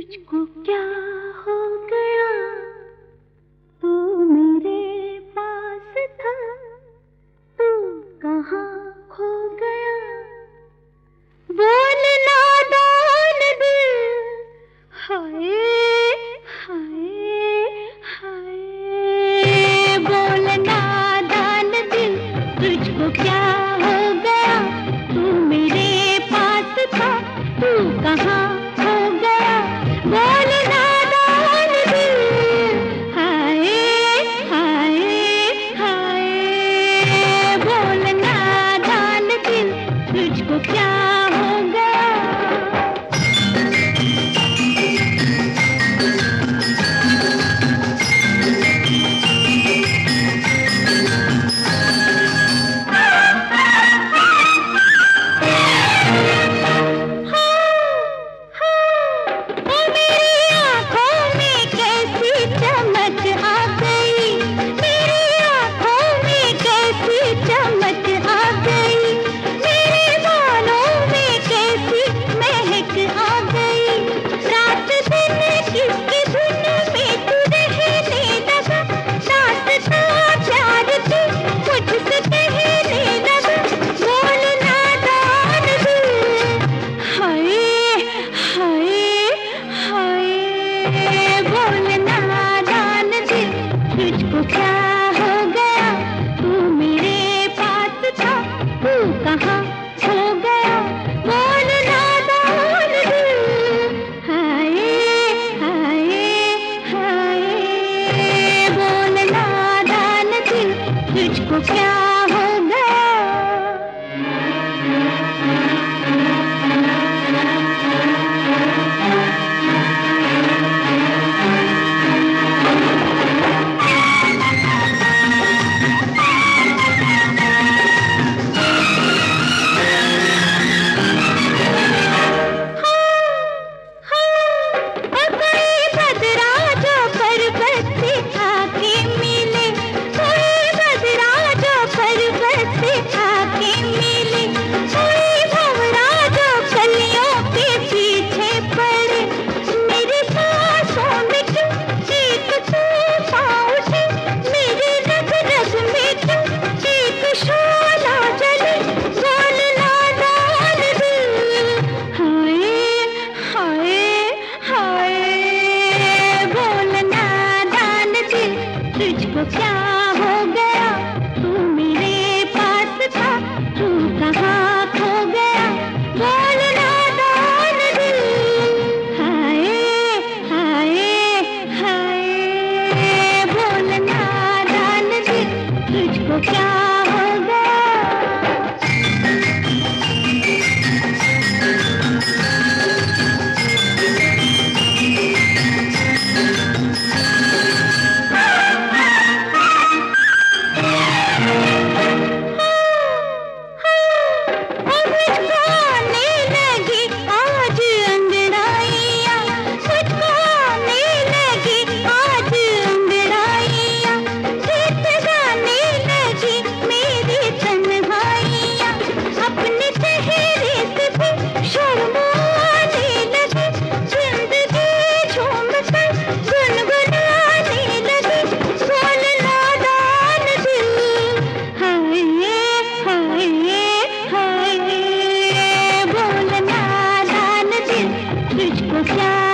तुझको क्या हो गया, तू मेरे पास था, तू कहाँ खो गया। बोल नादान दिल, हाय हाय हाय। बोल नादान दिल, तुझको क्या हो गया, तू मेरे पास था, तू कहाँ खो गया। बोल नादान दिल, हाय हाय हाय। बोल नादान दिल, तुझको क्या हो गया। तुझको क्या हो गया, तू मेरे पास था, तू कहाँ खो गया। बोल नादान दिल, हाय हाय हाय। बोल नादान दिल, तुझको क्या हो गया। तुझको क्या हो गया, तू मेरे पास था, तू कहाँ खो गया। बोल नादान दिल, हाय हाय हाय। बोल नादान दिल, तुझको क्या हो गया। तुझको क्या